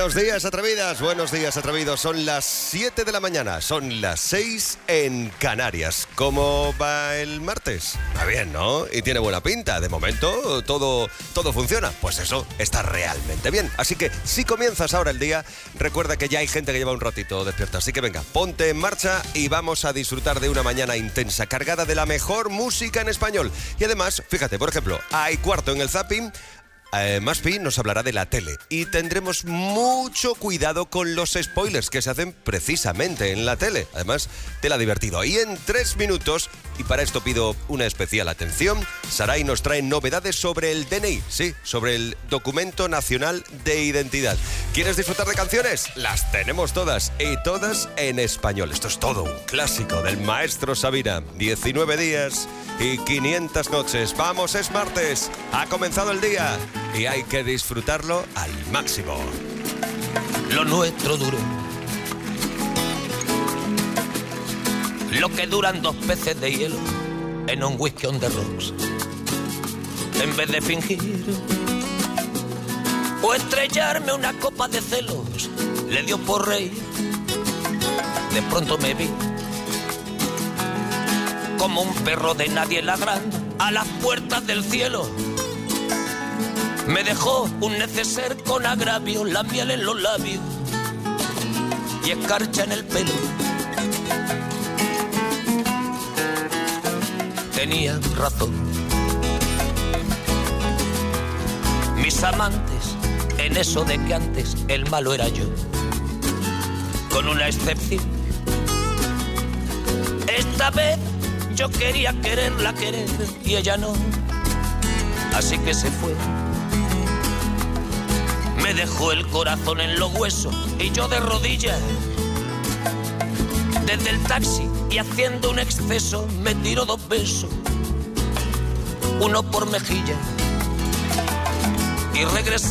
Buenos días, atrevidas, buenos días, atrevidos. Son las 7 de la mañana, son las 6 en Canarias. ¿Cómo va el martes? Va bien, ¿no? Y tiene buena pinta. De momento, todo funciona. Pues eso, está realmente bien. Así que, si comienzas ahora el día, recuerda que ya hay gente que lleva un ratito despierta. Así que venga, ponte en marcha y vamos a disfrutar de una mañana intensa, cargada de la mejor música en español. Y además, fíjate, por ejemplo, hay cuarto en el Zapping. Maspi nos hablará de la tele y tendremos mucho cuidado con los spoilers que se hacen precisamente en la tele. Además, tela divertido. Y en 3 minutos, y para esto pido una especial atención, Saray nos trae novedades sobre el DNI, sí, sobre el Documento Nacional de Identidad. ¿Quieres disfrutar de canciones? Las tenemos todas, y todas en español. Esto es todo un clásico del maestro Sabina. 19 días y 500 noches. Vamos, es martes, ha comenzado el día y hay que disfrutarlo al máximo. Lo nuestro duró lo que duran 2 peces de hielo en un whisky on the rocks. En vez de fingir o estrellarme una copa de celos, le dio por reír. De pronto me vi como un perro de nadie ladrando a las puertas del cielo. Me dejó un neceser con agravio, la miel en los labios y escarcha en el pelo. Tenía razón. Mis amantes, en eso de que antes el malo era yo, con una excepción. Esta vez yo quería quererla querer y ella no, así que se fue. Me dejó el corazón en los huesos y yo de rodillas. Desde el taxi y haciendo un exceso me tiró 2 besos, uno por mejilla. Y regresé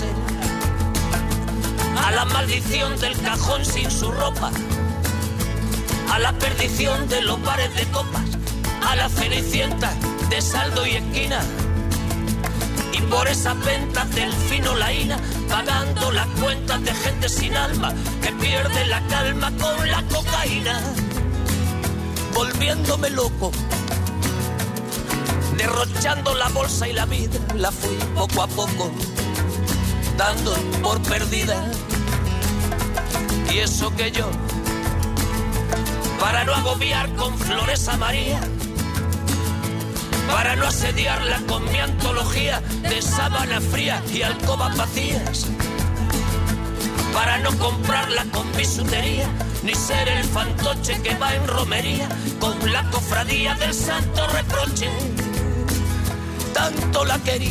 a la maldición del cajón sin su ropa, a la perdición de los bares de copas, a la cenicienta de saldo y esquina. Y por esas ventas del fino laína, pagando las cuentas de gente sin alma que pierde la calma con la cocaína. Volviéndome loco, derrochando la bolsa y la vida, la fui poco a poco dando por perdida. Y eso que yo, para no agobiar con flores a María, para no asediarla con mi antología de sábana fría y alcobas vacías, para no comprarla con bisutería, ni ser el fantoche que va en romería con la cofradía del santo reproche. Tanto la quería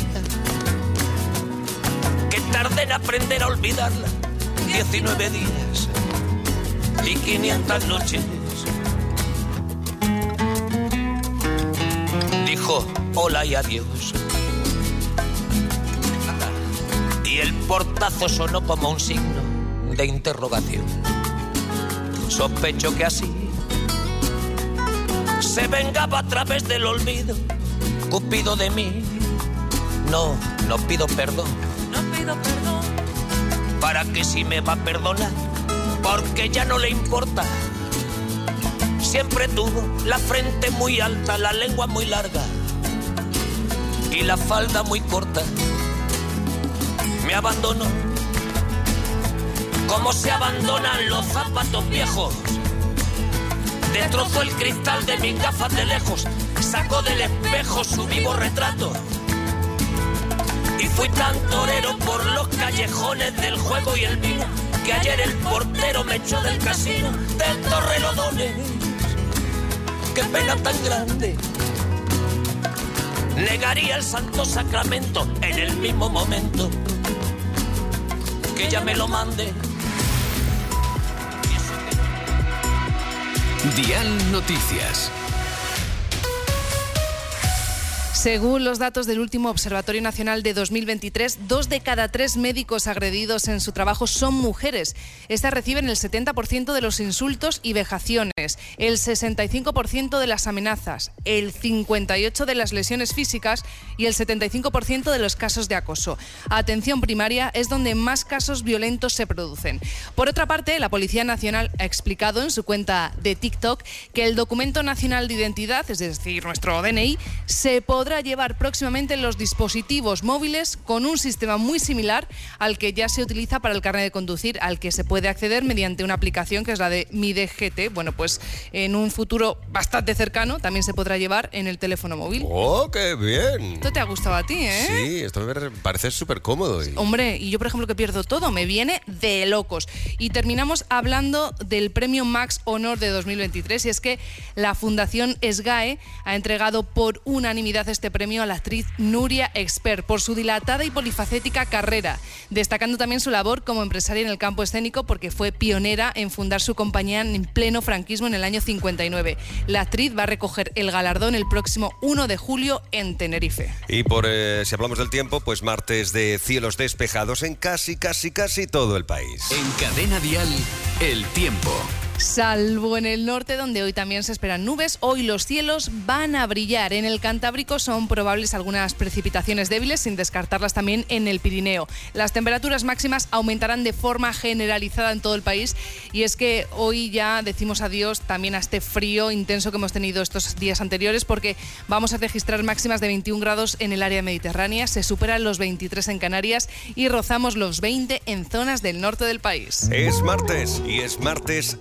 que tardé en aprender a olvidarla. 19 días y 500 noches. Dijo hola y adiós, y el portazo sonó como un signo de interrogación. Sospecho que así se vengaba a través del olvido Cupido de mí. No pido perdón. No pido perdón. ¿Para qué si me va a perdonar? Porque ya no le importa. Siempre tuvo la frente muy alta, la lengua muy larga y la falda muy corta. Me abandonó como se abandonan los zapatos viejos. Destrozó el cristal de mis gafas de lejos, sacó del espejo su vivo retrato. Y fui tan torero por los callejones del juego y el vino, que ayer el portero me echó del casino del Torrelodones. Qué pena tan grande. Negaría el santo sacramento en el mismo momento que ella me lo mande. Dial Noticias. Según los datos del último Observatorio Nacional de 2023, 2 de cada 3 médicos agredidos en su trabajo son mujeres. Estas reciben el 70% de los insultos y vejaciones, el 65% de las amenazas, el 58% de las lesiones físicas y el 75% de los casos de acoso. Atención primaria es donde más casos violentos se producen. Por otra parte, la Policía Nacional ha explicado en su cuenta de TikTok que el Documento Nacional de Identidad, es decir, nuestro DNI, se podrá llevar próximamente en los dispositivos móviles con un sistema muy similar al que ya se utiliza para el carnet de conducir, al que se puede acceder mediante una aplicación que es la de Mi DGT. Bueno, pues en un futuro bastante cercano también se podrá llevar en el teléfono móvil. ¡Oh, qué bien! Esto te ha gustado a ti, ¿eh? Sí, esto me parece súper cómodo. Hombre, y yo, por ejemplo, que pierdo todo, me viene de locos. Y terminamos hablando del premio Max Honor de 2023, y es que la Fundación SGAE ha entregado por unanimidad este premio a la actriz Nuria Expert por su dilatada y polifacética carrera, destacando también su labor como empresaria en el campo escénico porque fue pionera en fundar su compañía en pleno franquismo en el año 59. La actriz va a recoger el galardón el próximo 1 de julio en Tenerife. Y si hablamos del tiempo, pues martes de cielos despejados en casi todo el país. En Cadena Dial, el tiempo. Salvo en el norte, donde hoy también se esperan nubes, hoy los cielos van a brillar. En el Cantábrico son probables algunas precipitaciones débiles, sin descartarlas también en el Pirineo. Las temperaturas máximas aumentarán de forma generalizada en todo el país, y es que hoy ya decimos adiós también a este frío intenso que hemos tenido estos días anteriores, porque vamos a registrar máximas de 21 grados en el área mediterránea, se superan los 23 en Canarias y rozamos los 20 en zonas del norte del país. Es martes, y es martes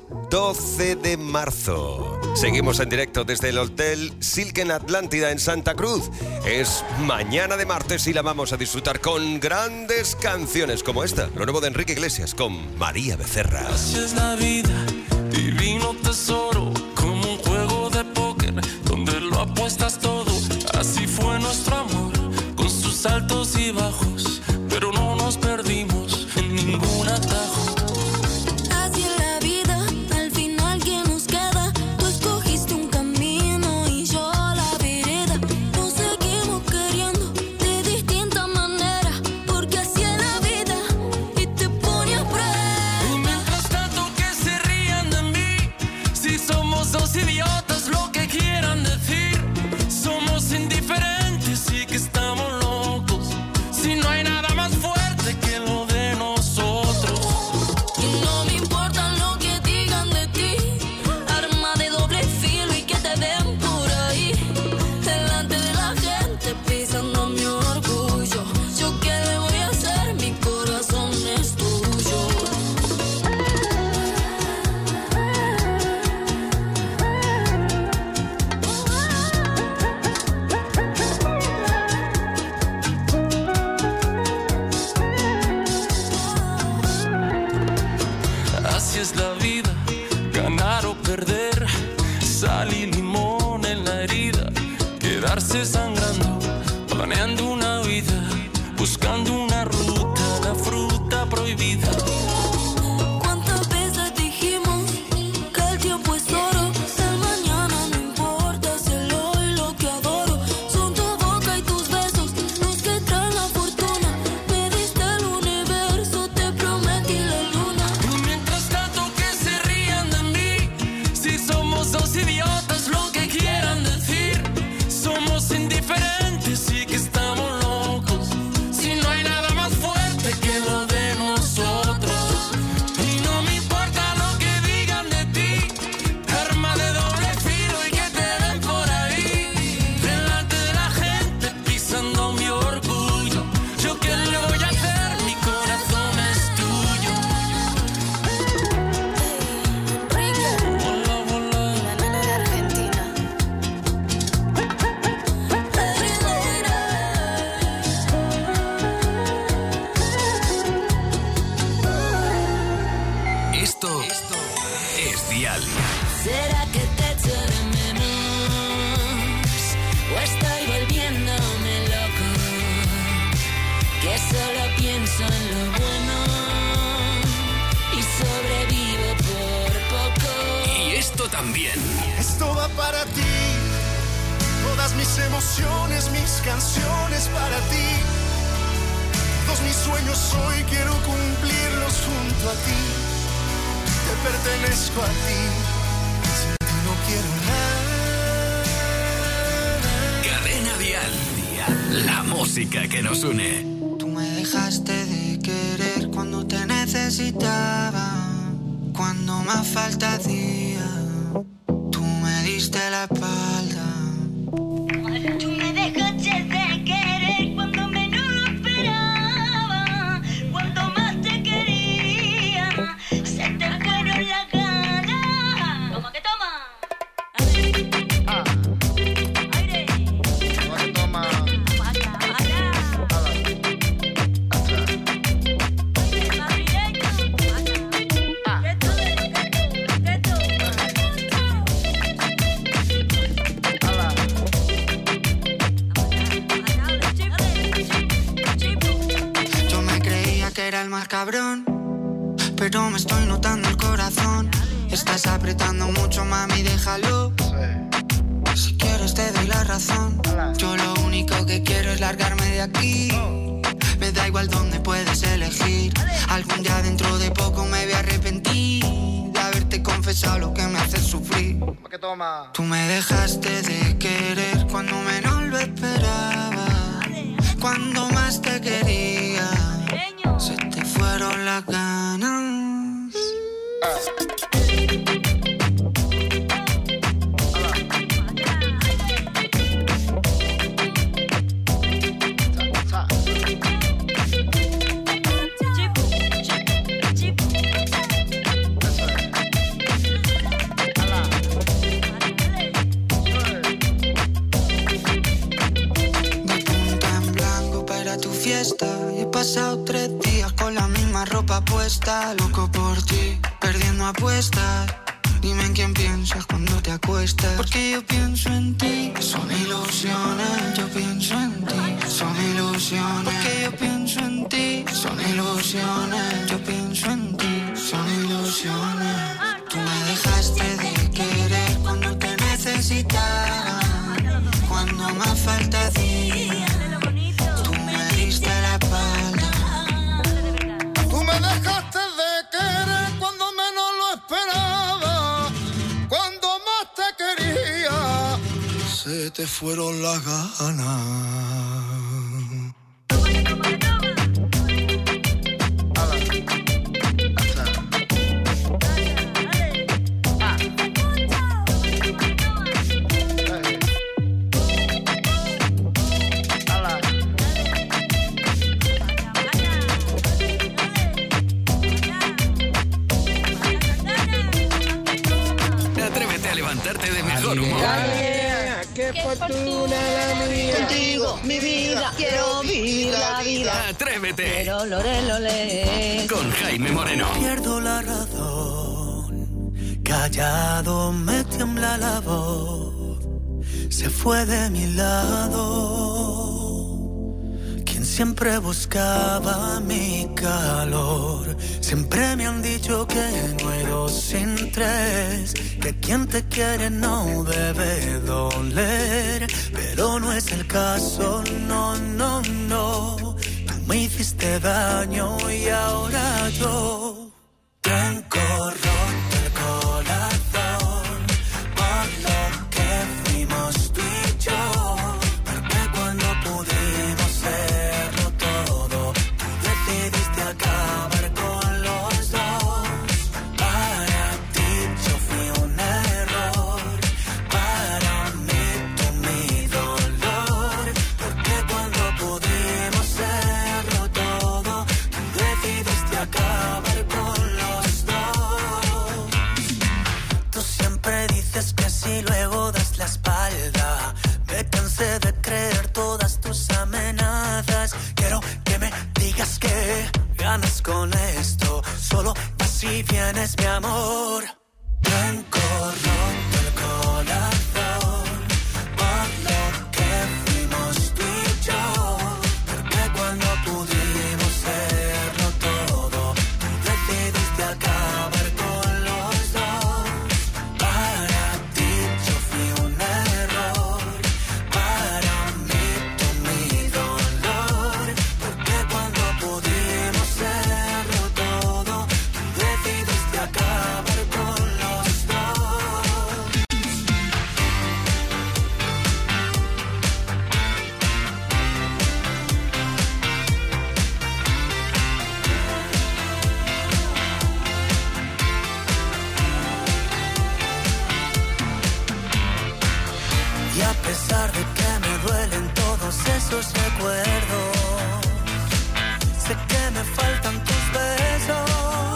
12 de marzo. Seguimos en directo desde el Hotel Silken Atlántida en Santa Cruz. Es mañana de martes y la vamos a disfrutar con grandes canciones como esta, lo nuevo de Enrique Iglesias con María Becerra. Así es la vida, divino tesoro, como un juego de póker donde lo apuestas todo. Así fue nuestro amor, con sus altos y bajos, pero no nos perdimos en ningún atajo. Idiotas, lo que quieran decir, somos indiferentes y que estamos locos. Si no hay nada más fuerte que lo de nosotros. Y no me importa lo que digan de ti, arma de doble filo y que te den por ahí, delante de la gente pisando mi orgullo. Yo qué le voy a hacer, mi corazón es tuyo. Así es la vida, ganar o perder, sal y limón en la herida, quedarse sangrando, planeando una vida, buscando una ruta, la fruta prohibida. ¿Cuántas veces dijimos que el tiempo es oro? El mañana no importa, es el hoy lo que adoro. Son tu boca y tus besos los que traen la fortuna. Me diste el universo, te prometí la luna. Mientras tanto que se rían de mí, si somos dos idiotas, lo que quieran decir, somos indiferentes y que estamos locos. Si no hay nada más fuerte que lo de nosotros. Y no me importa lo que digan de ti, arma de doble filo y que te den por ahí, delante de la gente pisando mi orgullo. Yo qué le voy a hacer, mi corazón es tuyo. Hola, hola. La nena de Argentina. Esto es Dial. ¿Será que te echo de menos? ¿O estoy volviéndome loco? Que solo pienso en lo bueno y sobrevivo por poco. Y esto también. Esto va para ti, toda Todas mis emociones, mis canciones para ti. Todos mis sueños hoy quiero cumplirlos junto a ti. Te pertenezco a ti. Sin ti no quiero nada. Cadena Dial. La música que nos une. Tú me dejaste de querer cuando te necesitaba. Cuando más falta hacía, tú me diste la espalda. Tú me dejaste de querer cuando menos lo esperaba. Cuando más te quería, se te fueron las ganas. Toma que toma. Aire. Toma que toma. Era el más cabrón, pero me estoy notando el corazón. Estás apretando mucho, mami, déjalo. Si quieres te doy la razón. Yo lo único que quiero es largarme de aquí. Me da igual dónde puedes elegir. Algún día dentro de poco me voy a arrepentir de haberte confesado lo que me hace sufrir. Tú me dejaste de querer cuando menos lo esperaba. Cuando más te quería, se te fueron las ganas. He pasado 3 días con la misma ropa puesta. Loco por ti, perdiendo apuestas. Dime en quién piensas cuando te acuestas. Porque yo pienso en ti. Son ilusiones, yo pienso en ti. Son ilusiones. Porque yo pienso en ti. Son ilusiones, yo pienso en ti. Son ilusiones. Tú me dejaste de querer cuando te necesitaba. Cuando más falta hacía, la espalda. Tú me dejaste de querer cuando menos lo esperaba. Cuando más te quería, se te fueron las ganas. De mejor humor. ¡Qué fortuna la mía! Contigo, mi vida, quiero vivir la vida. Atrévete. Pero lore. Con Jaime Moreno. Pierdo la razón, callado me tiembla la voz. Se fue de mi lado quien siempre buscaba mi calor. Siempre me han dicho que no hay 2 sin 3, que quien te quiere no debe doler, pero no es el caso, no. Tú me hiciste daño y ahora yo tengo roto el corazón por lo que fuimos tú y yo, porque cuando pudimos serlo todo, tú decidiste acabar con los dos. Para ti yo fui un error, para mí tú mi dolor, porque cuando pudimos serlo todo, tú decidiste acabar con los dos. Tú siempre dices que si luego das la espalda. Me cansé de creer todas tus amenazas. Quiero que me digas que ganas con esto. Solo así vienes, mi amor. Tengo roto el corazón por lo que fuimos tú y yo, porque cuando pudimos serlo todo, tú decidiste acabar con los dos. Para ti yo fui un error, recuerdos. Sé que me faltan tus besos,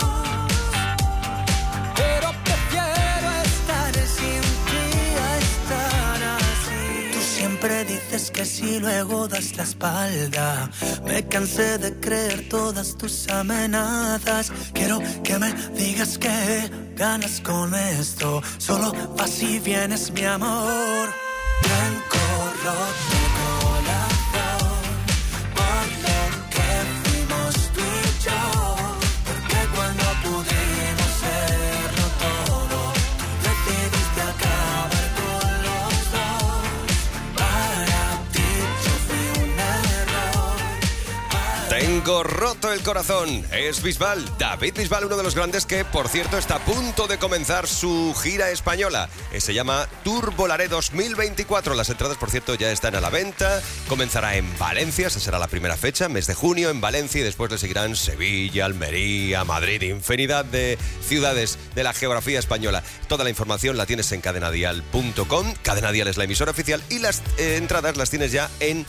pero prefiero estar sin ti a estar así. Tú siempre dices que sí, luego das la espalda. Me cansé de creer todas tus amenazas. Quiero que me digas que ganas con esto. Solo vas y vienes, mi amor. Tengo roto el corazón por lo que fuimos tú y yo. Porque cuando pudimos serlo todo, tú decidiste acabar con los dos. Para ti yo fui un error. Tengo roto el corazón. Es Bisbal, David Bisbal, uno de los grandes que, por cierto, está a punto de comenzar su gira española. Se llama Tour Volaré 2024. Las entradas, por cierto, ya están a la venta. Comenzará en Valencia, esa será la primera fecha, mes de junio en Valencia, y después le seguirán Sevilla, Almería, Madrid, infinidad de ciudades de la geografía española. Toda la información la tienes en cadenadial.com. Cadena Dial es la emisora oficial y las entradas las tienes ya en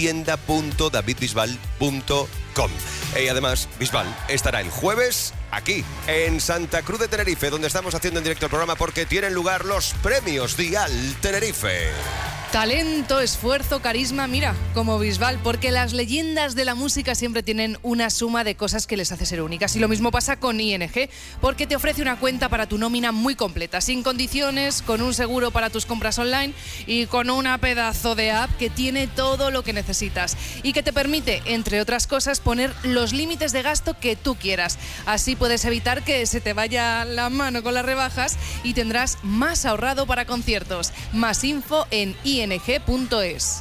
tienda.davidbisbal.com. Y además, Bisbal estará el jueves aquí, en Santa Cruz de Tenerife, donde estamos haciendo en directo el programa porque tienen lugar los premios Dial Tenerife. Talento, esfuerzo, carisma, mira, como Bisbal, porque las leyendas de la música siempre tienen una suma de cosas que les hace ser únicas. Y lo mismo pasa con ING, porque te ofrece una cuenta para tu nómina muy completa, sin condiciones, con un seguro para tus compras online y con una pedazo de app que tiene todo lo que necesitas y que te permite, entre otras cosas, poner los límites de gasto que tú quieras. Así puedes evitar que se te vaya la mano con las rebajas y tendrás más ahorrado para conciertos. Más info en ing.es.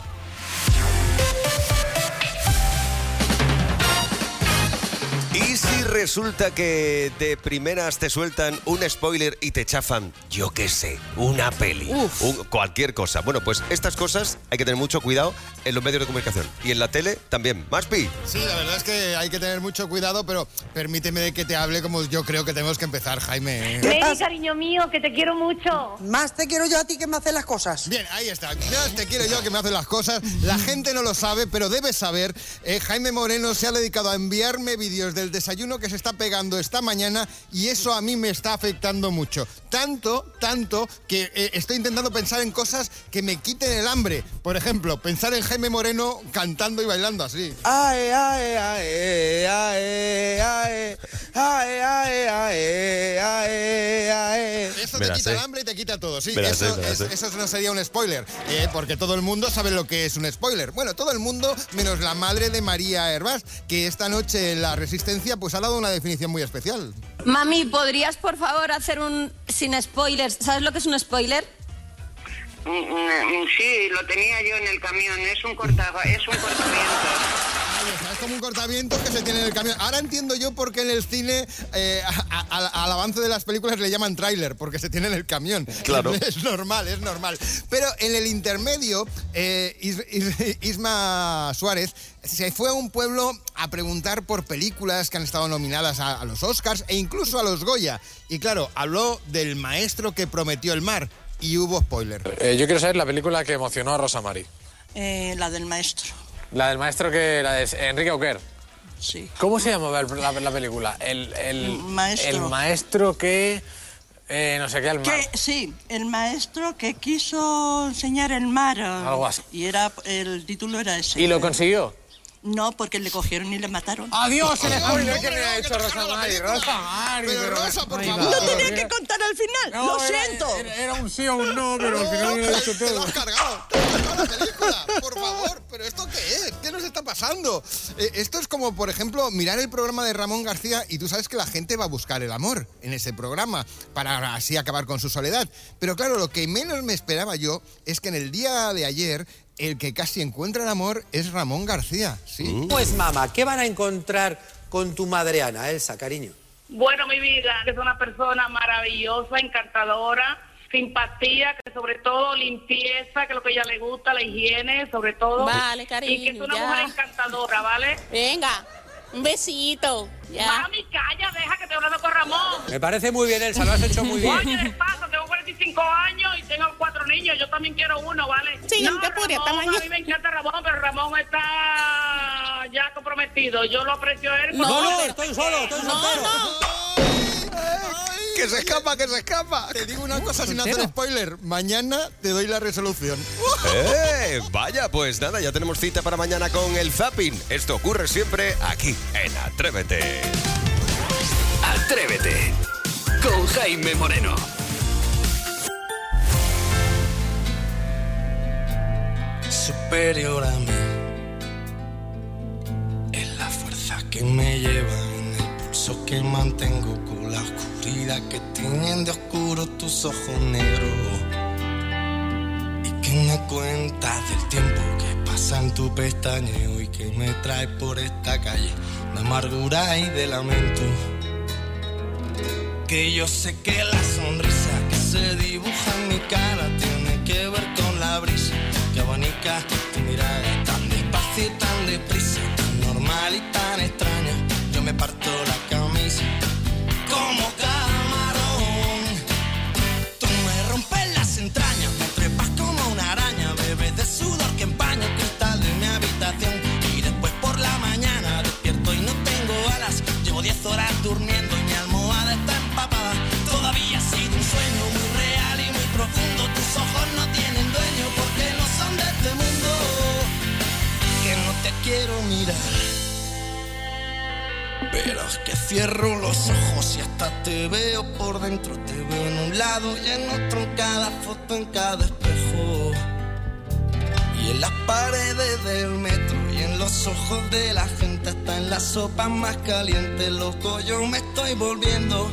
¿Y si resulta que de primeras te sueltan un spoiler y te chafan, yo qué sé, una peli, cualquier cosa? Bueno, pues estas cosas hay que tener mucho cuidado en los medios de comunicación y en la tele también. ¿Maspi? Sí, la verdad es que hay que tener mucho cuidado, pero permíteme que te hable como yo creo que tenemos que empezar, Jaime. Mary, cariño mío, que te quiero mucho. Más te quiero yo a ti que me haces las cosas. Bien, ahí está. Más te quiero yo que me haces las cosas. La gente no lo sabe, pero debes saber. Jaime Moreno se ha dedicado a enviarme vídeos del desayuno que se está pegando esta mañana y eso a mí me está afectando mucho. Tanto que estoy intentando pensar en cosas que me quiten el hambre. Por ejemplo, pensar en Jaime Moreno cantando y bailando así. Ae, ae, ae, ae, ae, ae, ae, ae, ae, ae. Eso te quita el hambre y te quita todo, sí. Eso no sería un spoiler, porque todo el mundo sabe lo que es un spoiler. Bueno, todo el mundo, menos la madre de María Hervás, que esta noche en La Resistencia pues ha dado una definición muy especial. Mami, ¿podrías por favor hacer un sin spoilers? ¿Sabes lo que es un spoiler? Sí, lo tenía yo en el camión, es un cortavientos. Es como un cortavientos que se tiene en el camión. Ahora entiendo yo por qué en el cine al avance de las películas le llaman tráiler, porque se tiene en el camión. Claro. Es normal. Pero en el intermedio, Isma Suárez se fue a un pueblo a preguntar por películas que han estado nominadas a los Oscars e incluso a los Goya. Y claro, habló del maestro que prometió el mar y hubo spoiler. Yo quiero saber la película que emocionó a Rosa Mari. La del maestro. La del maestro la de Enrique Auquer. Sí. ¿Cómo se llama la película? El maestro. El maestro que... no sé qué, el mar. Sí, el maestro que quiso enseñar el mar. Algo así. Y el título era ese. ¿Y lo consiguió? No, porque le cogieron y le mataron. ¡Adiós! El spoiler que me ha hecho Rosa Mari. Pero Rosa, por favor. No tenía que contar al final. Lo siento. Era un sí o un no, pero al final me ha dicho todo. Te lo has cargado la película. Por favor, ¿pero esto qué es? ¿Qué nos está pasando? Esto es como, por ejemplo, mirar el programa de Ramón García y tú sabes que la gente va a buscar el amor en ese programa para así acabar con su soledad. Pero claro, lo que menos me esperaba yo es que en el día de ayer el que casi encuentra el amor es Ramón García, ¿sí? Pues mamá, ¿qué van a encontrar con tu madre Ana, Elsa, cariño? Bueno, mi vida, que es una persona maravillosa, encantadora, simpatía, que sobre todo limpieza, que es lo que a ella le gusta, la higiene, sobre todo. Vale, cariño, y que es una mujer encantadora, ¿vale? Venga, un besito. Ya. Mami, calla, deja que te hablando con Ramón. Me parece muy bien, Elsa, lo has hecho muy bien. Oye, despacio, tengo 45 años y tengo 4 niños, yo también quiero uno, ¿vale? Sí, no, te podría Ramón, tamaño. a mí me encanta Ramón, pero Ramón está ya comprometido. Yo lo aprecio a él. No, estoy solo, estoy soltero. ¡Que se escapa, que se escapa! Te digo una cosa sin hacer spoiler. Mañana te doy la resolución. Vaya, pues nada, ya tenemos cita para mañana con el zapping. Esto ocurre siempre aquí, en Atrévete. Atrévete con Jaime Moreno. Superior a mí es la fuerza que me lleva en el pulso que mantengo con la oscuridad que tienen de oscuro tus ojos negros y que me cuentas del tiempo que pasa en tu pestañeo y que me trae por esta calle de amargura y de lamento. Que yo sé que la sonrisa que se dibuja en mi cara tiene que ver con la brisa que abanica tu mirada tan despacio y tan deprisa, tan normal y tan extraña. Yo me parto la camisa como camarón. Tú me rompes las entrañas, me trepas como una araña, bebes de sudor que empaña el cristal de mi habitación. Y después por la mañana despierto y no tengo alas. Llevo 10 horas durmiendo y mi almohada está empapada. Todavía ha sido un sueño muy real y muy profundo. Tus ojos no tienen dueño porque no son de este mundo. Que no te quiero mirar, pero es que cierro los ojos y hasta te veo por dentro. Te veo en un lado y en otro, en cada foto, en cada espejo. Y en las paredes del metro y en los ojos de la gente, hasta en las sopas más calientes, loco, yo me estoy volviendo.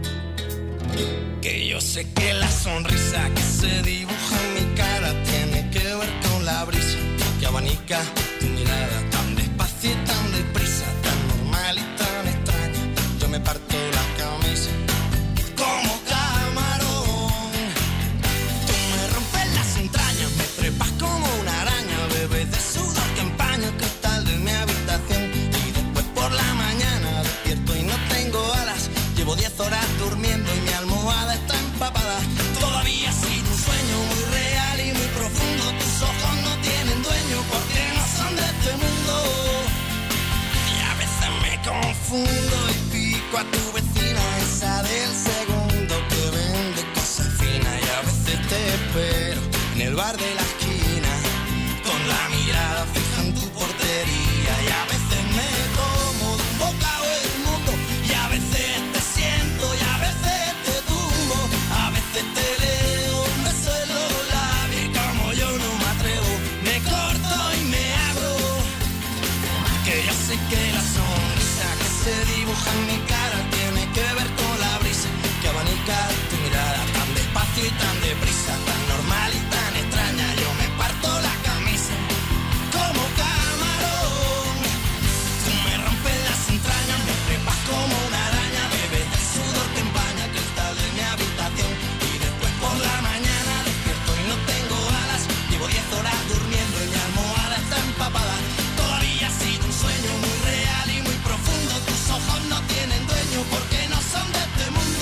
Que yo sé que la sonrisa que se dibuja en mi cara tiene que ver con la brisa que abanica tu mirada tan despacio y tan deprisa, tan normal y tan extraña. Yo me parto la camisa como camarón. Tú me rompes las entrañas, me trepas como una araña, bebes de sudor que empaña el cristal de mi habitación. Y después por la mañana despierto y no tengo alas. Llevo 10 horas durmiendo y mi almohada está empapada. Todavía ha sido un sueño muy real y muy profundo. Tus ojos no tienen dueño porque no son de este mundo. Y a veces me confundo y pico a tu vecina, esa del segundo que vende cosas finas. Y a veces te espero en el bar de la esquina con la mirada fija en tu portería. Y a veces me como de un bocado el mundo y a veces te siento y a veces te tumbo. A veces te leo un beso en los labios y como yo no me atrevo me corto y me abro. Que yo sé que la sonrisa que se dibuja en mi cara tiene que ver con la brisa que abanica tu mirada tan despacio y tan deprisa, tan normal y tan extraña. Yo me parto la camisa como camarón. Tú me rompes las entrañas, me trepas como una araña, bebes del sudor que empaña el cristal de mi habitación. Y después por la mañana despierto y no tengo alas. Llevo 10 horas durmiendo y mi almohada está empapada. Todavía ha sido un sueño muy real y muy profundo. Tus ojos no tienen dueño porque no son de este mundo.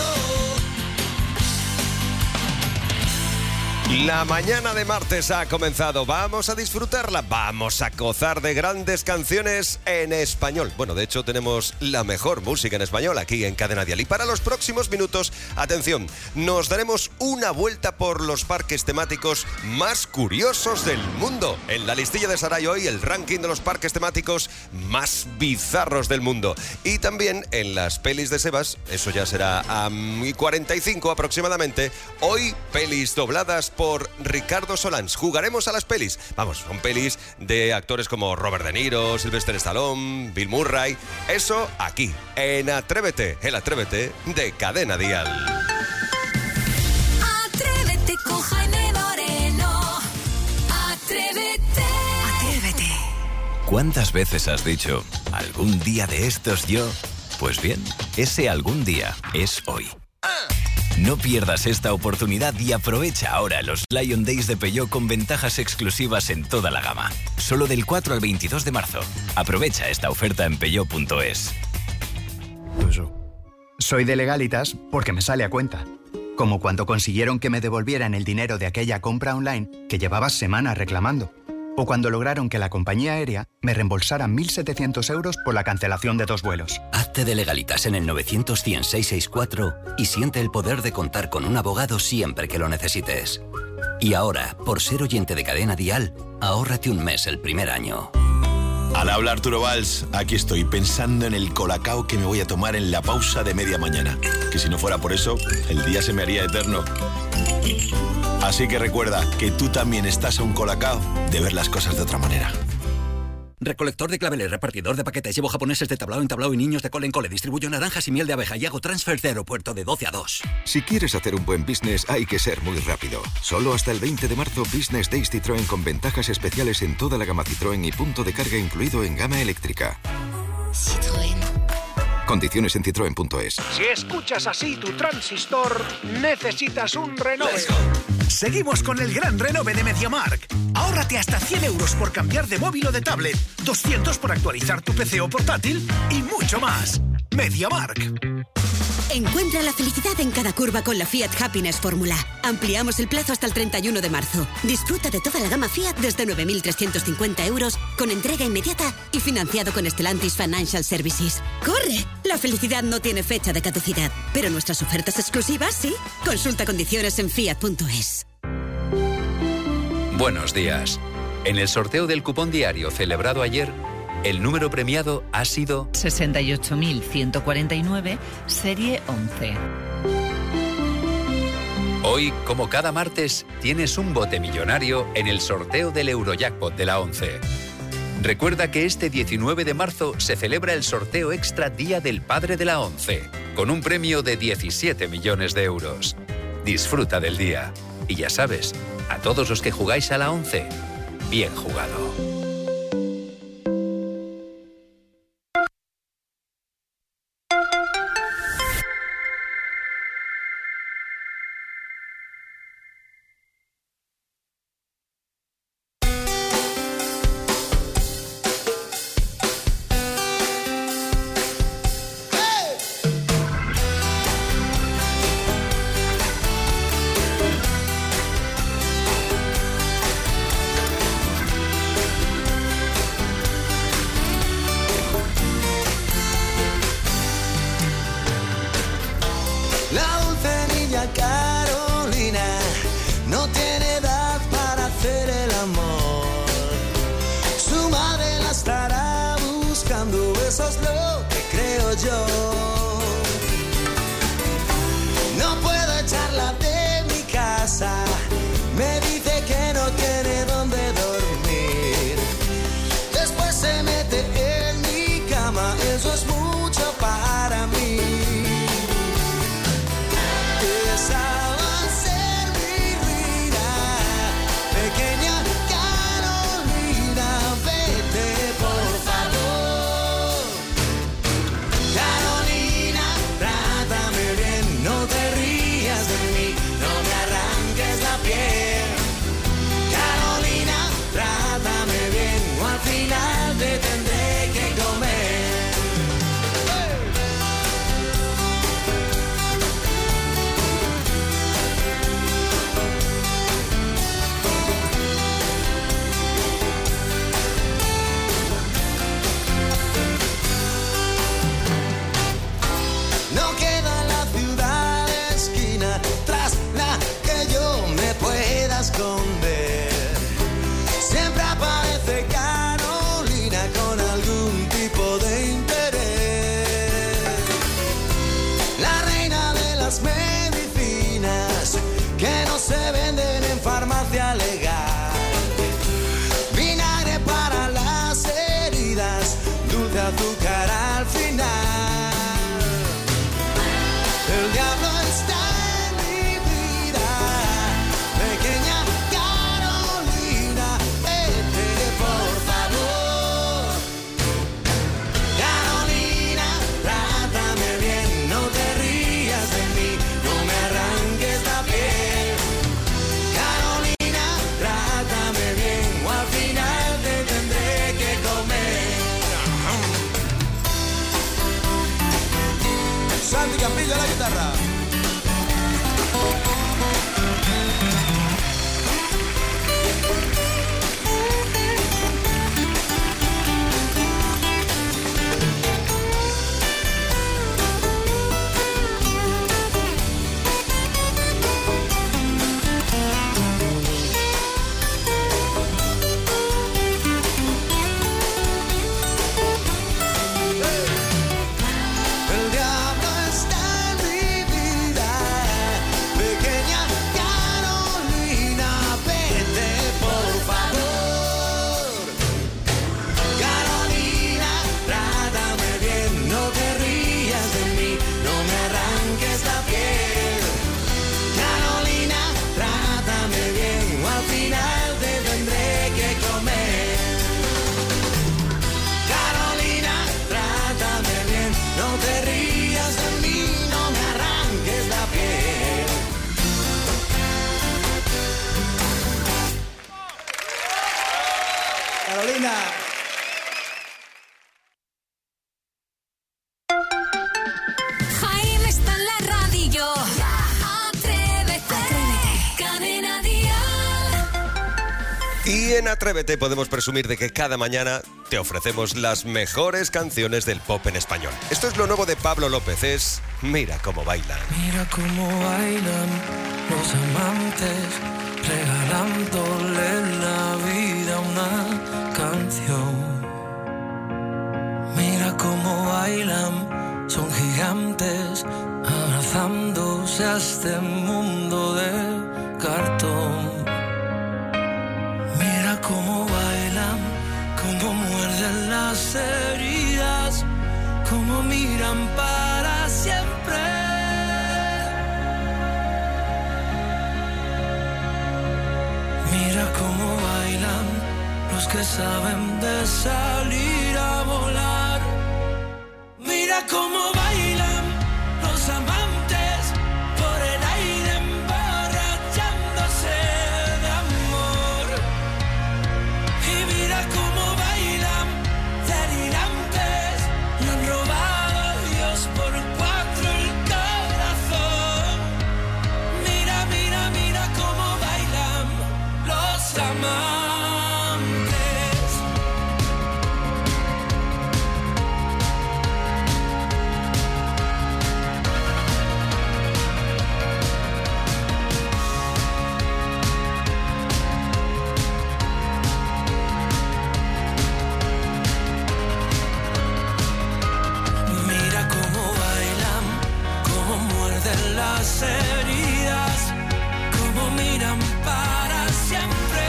La mañana de martes ha comenzado. Vamos a disfrutarla, vamos a gozar de grandes canciones en español. Bueno, de hecho tenemos la mejor música en español aquí en Cadena Dial. Y para los próximos minutos, atención, nos daremos una vuelta por los parques temáticos más curiosos del mundo. En la listilla de Saray hoy, el ranking de los parques temáticos más bizarros del mundo. Y también en las pelis de Sebas, eso ya será a 45 aproximadamente, hoy pelis dobladas por Ricardo Solans. Jugaremos a las pelis. Vamos, son pelis de actores como Robert De Niro, Sylvester Stallone, Bill Murray. Eso aquí, en Atrévete, el Atrévete de Cadena Dial. Atrévete con Jaime Moreno. Atrévete. Atrévete. ¿Cuántas veces has dicho, algún día de estos yo? Pues bien, ese algún día es hoy. No pierdas esta oportunidad y aprovecha ahora los Lion Days de Peugeot con ventajas exclusivas en toda la gama. Solo del 4 al 22 de marzo. Aprovecha esta oferta en peugeot.es. Soy de Legalitas porque me sale a cuenta. Como cuando consiguieron que me devolvieran el dinero de aquella compra online que llevaba semanas reclamando. O cuando lograron que la compañía aérea me reembolsara 1.700 euros por la cancelación de 2 vuelos. Hazte de Legalitas en el 900-100-664 y siente el poder de contar con un abogado siempre que lo necesites. Y ahora, por ser oyente de Cadena Dial, ahórrate un mes el primer año. Al habla Arturo Valls, aquí estoy pensando en el colacao que me voy a tomar en la pausa de media mañana. Que si no fuera por eso, el día se me haría eterno. Así que recuerda que tú también estás a un colacao de ver las cosas de otra manera. Recolector de claveles, repartidor de paquetes, llevo japoneses de tablao en tablao y niños de cole en cole, distribuyo naranjas y miel de abeja y hago transfer de aeropuerto de 12 a 2. Si quieres hacer un buen business hay que ser muy rápido. Solo hasta el 20 de marzo Business Days Citroën con ventajas especiales en toda la gama Citroën y punto de carga incluido en gama eléctrica. Citroën. Condiciones en citroen.es. Si escuchas así tu transistor, necesitas un renove. Seguimos con el gran renove de MediaMarkt. Ahórrate hasta 100 euros por cambiar de móvil o de tablet, 200 por actualizar tu PC o portátil y mucho más. MediaMarkt. Encuentra la felicidad en cada curva con la Fiat Happiness Fórmula. Ampliamos el plazo hasta el 31 de marzo. Disfruta de toda la gama Fiat desde 9.350 euros, con entrega inmediata y financiado con Stellantis Financial Services. ¡Corre! La felicidad no tiene fecha de caducidad, pero nuestras ofertas exclusivas sí. Consulta condiciones en fiat.es. Buenos días. En el sorteo del cupón diario celebrado ayer, el número premiado ha sido 68.149, serie 11. Hoy, como cada martes, tienes un bote millonario en el sorteo del Eurojackpot de la 11. Recuerda que este 19 de marzo se celebra el sorteo extra Día del Padre de la 11, con un premio de 17 millones de euros. Disfruta del día. Y ya sabes, a todos los que jugáis a la 11, bien jugado. Carolina. Jaime está en la radio. Atrévete. Cadena Dial. Y en Atrévete podemos presumir de que cada mañana te ofrecemos las mejores canciones del pop en español. Esto es lo nuevo de Pablo López, es Mira cómo bailan. Mira cómo bailan los amantes, regalándole la vida una canción. Mira cómo bailan, son gigantes, abrazándose a este mundo de cartón. Mira cómo bailan, cómo muerden las heridas, cómo miran para siempre. Mira cómo bailan los que saben de salir a volar. Mira cómo bailan los amantes por el aire emborrachándose de amor. Y mira cómo bailan delirantes, le han robado a Dios por 4 el corazón. Mira, mira, mira cómo bailan los amantes. Mira cómo bailan, cómo muerden las heridas, cómo miran para siempre.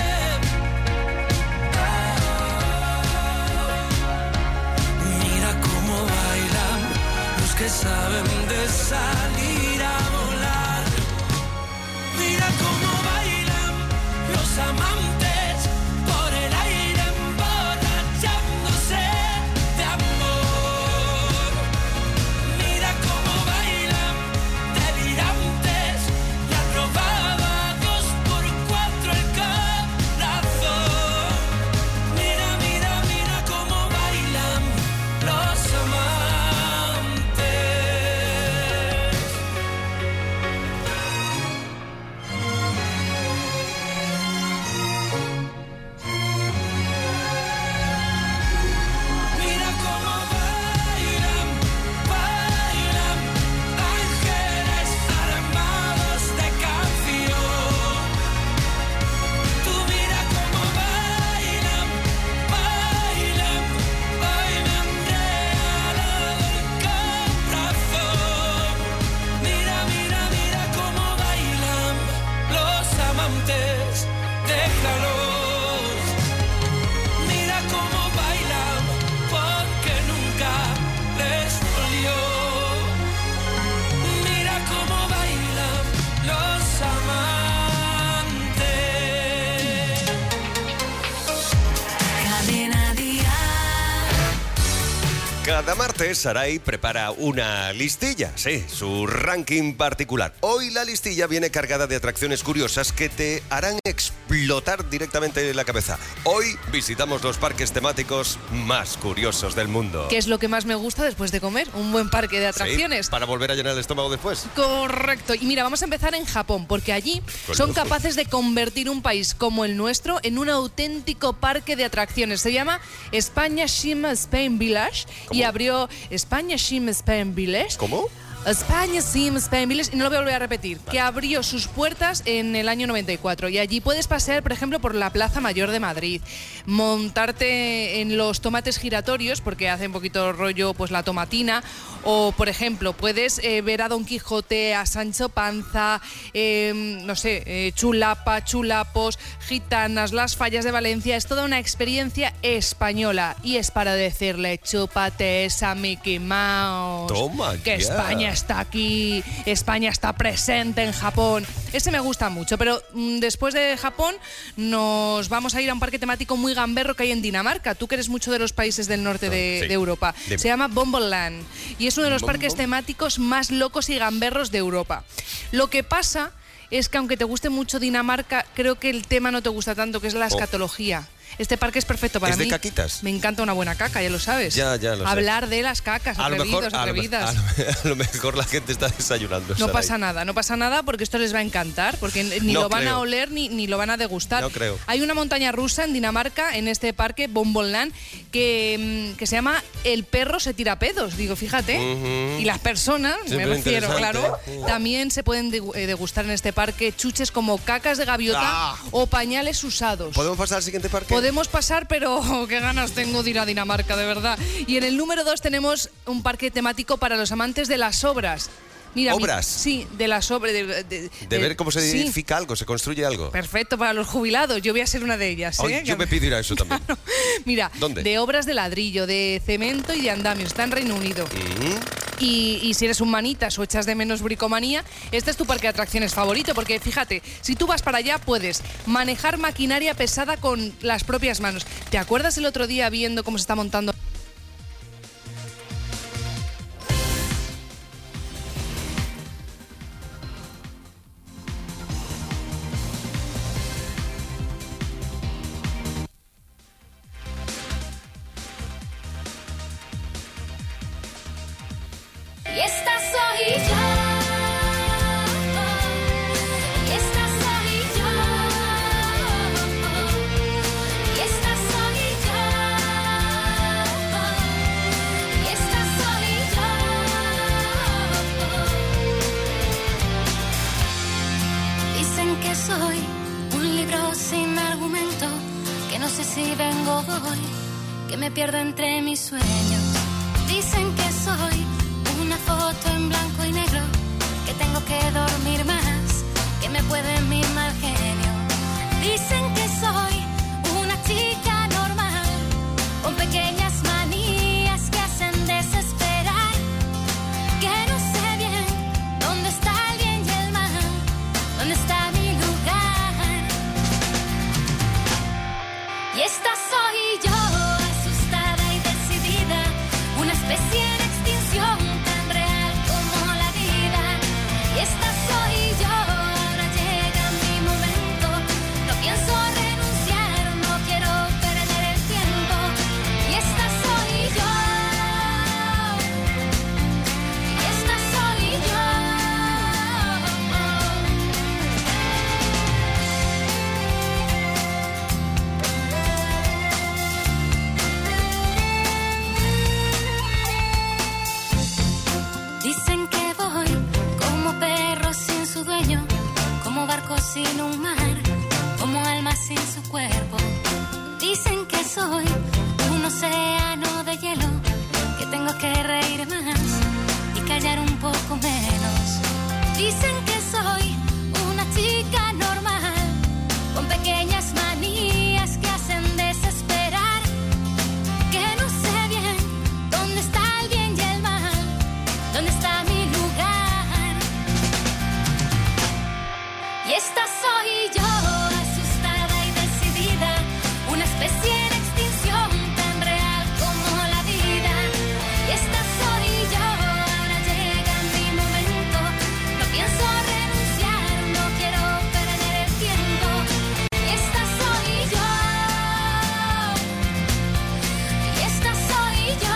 Mira cómo bailan los que saben de salir a volar. Mira cómo bailan los amantes por el aire emborrachándose de amor. Mira cómo bailan delirantes, le han robado a 2 por 4 el corazón. Mira, mira, mira cómo bailan los amantes. Mira cómo bailan, bailan ángeles armados de canción. Tú mira cómo bailan, bailan, bailan regalado el corazón. Mira, mira, mira cómo bailan los amantes, déjalos. Mira cómo bailan porque nunca les dolió. Mira cómo bailan los amantes. Cadena Dial. Cada martes Saray prepara una listilla, sí, su ranking particular. Hoy la listilla viene cargada de atracciones curiosas que te harán explotar directamente la cabeza. Hoy visitamos los parques temáticos más curiosos del mundo. ¿Qué es lo que más me gusta después de comer? Un buen parque de atracciones. Sí, para volver a llenar el estómago después. Correcto. Y mira, vamos a empezar en Japón, porque allí son capaces de convertir un país como el nuestro en un auténtico parque de atracciones. Se llama España Shima Spain Village y abrió España Shima Spain Village. ¿Cómo? España Shima Spain Village, y no lo voy a volver a repetir, que abrió sus puertas en el año 94 y allí puedes pasear, por ejemplo, por la Plaza Mayor de Madrid, montarte en los tomates giratorios porque hace un poquito rollo pues la tomatina, o por ejemplo puedes ver a Don Quijote, a Sancho Panza, no sé, chulapa, chulapos, gitanas, las fallas de Valencia. Es toda una experiencia española y es para decirle chúpate esa Mickey Mouse. Toma que ya. España está aquí, España está presente en Japón. Ese me gusta mucho, pero después de Japón nos vamos a ir a un parque temático muy gamberro que hay en Dinamarca. Tú que eres mucho de los países del norte de Europa. Dime. Se llama Bomboland y es uno de los parques temáticos más locos y gamberros de Europa. Lo que pasa es que aunque te guste mucho Dinamarca, creo que el tema no te gusta tanto, que es la escatología. Este parque es perfecto para mí. ¿Es de caquitas? Me encanta una buena caca, ya lo sabes. Ya lo sé. Hablar de las cacas, atrevidas. A lo mejor la gente está desayunando. No pasa nada porque esto les va a encantar, porque ni lo van a oler ni lo van a degustar. No creo. Hay una montaña rusa en Dinamarca, en este parque, Bomboland, que se llama El perro se tira pedos. Digo, fíjate. Y las personas, me refiero, claro, también se pueden degustar en este parque chuches como cacas de gaviota o pañales usados. ¿Podemos pasar al siguiente parque? Podemos pasar, pero qué ganas tengo de ir a Dinamarca, de verdad. Y en el número 2 tenemos un parque temático para los amantes de las obras. Mira, ¿obras? Sí, de las obras. De ver cómo se edifica algo, se construye algo. Perfecto, para los jubilados. Yo voy a ser una de ellas. Ay, yo me pido ir a eso también. Claro. Mira, ¿dónde? De obras de ladrillo, de cemento y de andamio. Está en Reino Unido. Y si eres un manitas o echas de menos bricomanía, este es tu parque de atracciones favorito, porque fíjate, si tú vas para allá puedes manejar maquinaria pesada con las propias manos. ¿Te acuerdas el otro día viendo cómo se está montando? Y esta soy yo. Y esta soy yo. Y esta soy yo. Y esta soy yo. Dicen que soy un libro sin argumento, que no sé si vengo o voy, que me pierdo entre mis sueños. Dicen que soy una foto en blanco y negro, que tengo que dormir más, que me puede mi mal genio. Dicen que soy una chica normal, con pequeñas manías que hacen desesperar, que no sé bien dónde está el bien y el mal, dónde está mi lugar. Y esta soy yo, asustada y decidida, una especie de extinción tan real como la vida. Y esta soy yo, ahora llega mi momento, no pienso renunciar, no quiero perder el tiempo. Y esta soy yo, y esta soy yo. Dicen que voy como perro sin su dueño, como barco sin un mar, como alma sin su cuerpo. Dicen que soy un océano de hielo, que tengo que reír más y callar un poco menos. Dicen que soy una chica normal, con pequeñas manías que hacen desesperar, que no sé bien dónde está el bien y el mal, dónde está mi lugar. Y esta soy yo, asustada y decidida, una especie de extinción tan real como la vida. Y esta soy yo, ahora llega mi momento, no pienso renunciar, no quiero perder el tiempo. Y esta soy yo, y esta soy yo.